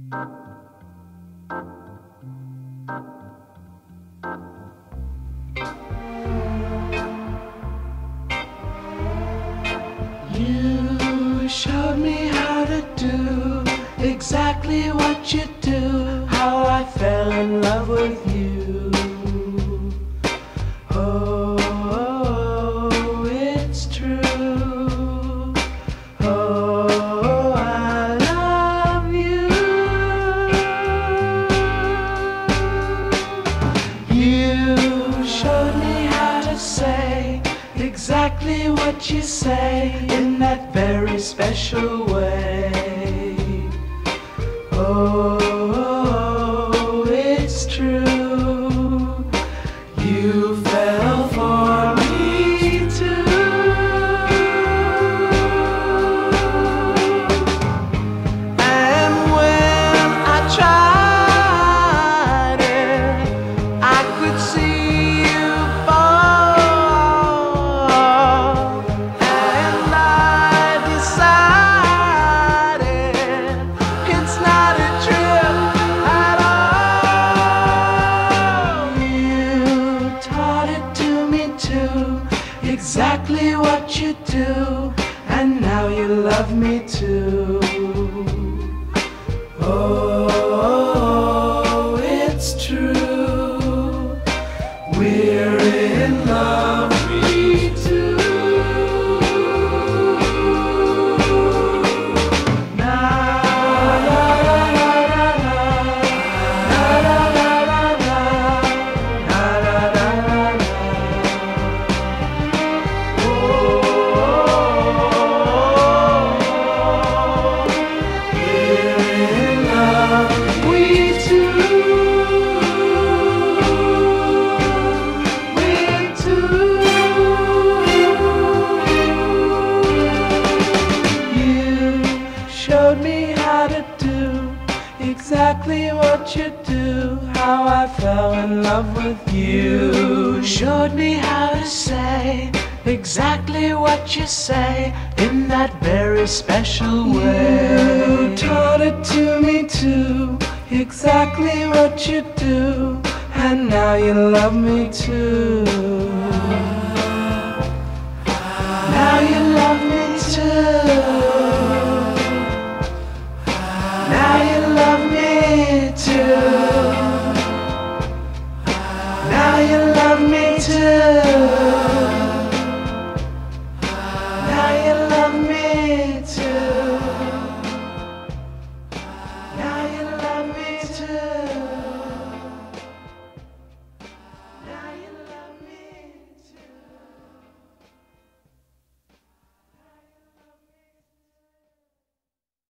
You showed me how to do exactly what you do, how I fell in love with you. Oh, it's true. Oh, I love you. You showed me how to say exactly what you say in that very special way. Oh, it's true. You fell for me too. And when I tried it, I could see you fall. And I decided it's not a trip at all. You taught it to me too, exactly what you do, and now you love me too. Oh, it's true. We're in love, me too. Na la la la la, na la la la la, na la la la la. Oh, we're in love, we two. We two. You showed me how to do exactly what you do, how I fell in love with you. Showed me how to say exactly what you say in that very special way. You taught it to me too, exactly what you do, and now you love me too.